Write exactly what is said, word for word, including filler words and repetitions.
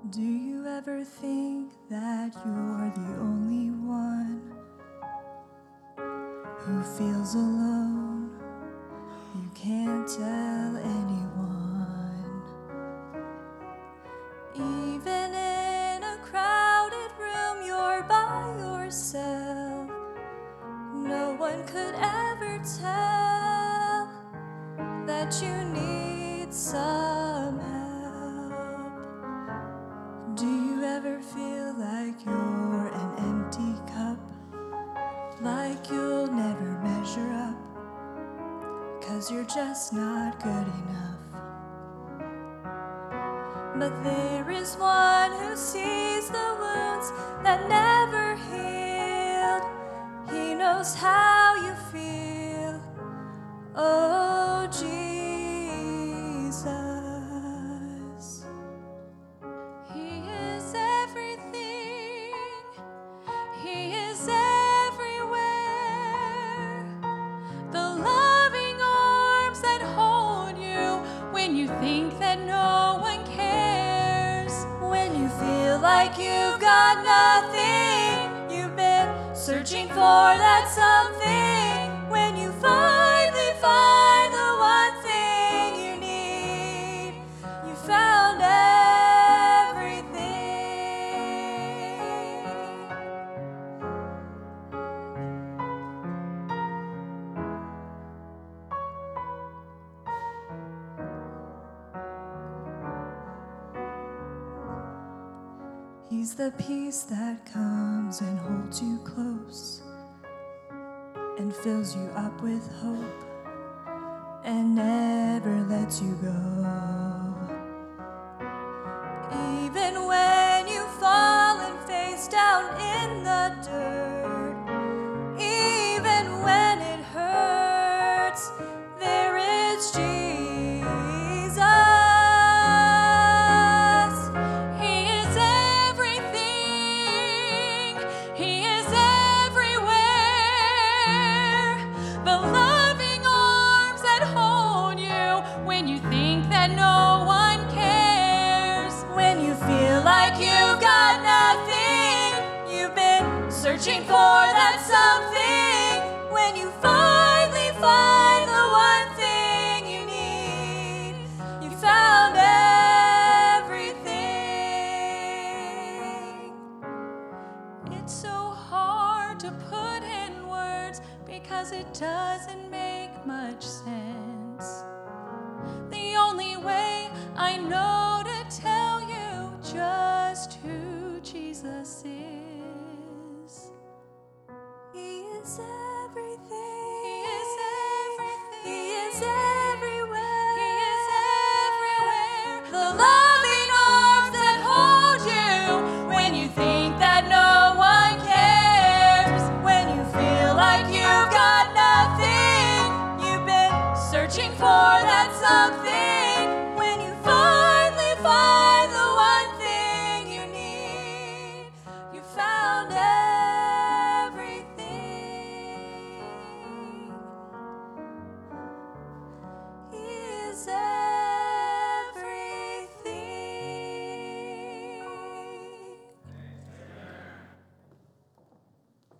Do you ever think that you're the only one who feels alone? You can't tell anyone. Even in a crowded room, you're by yourself. No one could ever tell that you need some help. Do you ever feel like you're an empty cup? Like you'll never measure up, 'cause you're just not good enough. But there is one who sees the wounds that never healed. He knows how you feel. Oh, Jesus. He is everything. He is everywhere. The loving arms that hold you when you think that no one cares. When you feel like you've got nothing, you've been searching for that something. When you finally find the one thing you need, you found everything. He's the peace that comes and holds you close and fills you up with hope and never lets you go. Even when you fall and face down in the dirt, even when it hurts, there is Jesus. He is everything. He is everywhere. The loving arms that hold you when you think that no one cares. When you feel like you've got nothing, you've been searching for that something.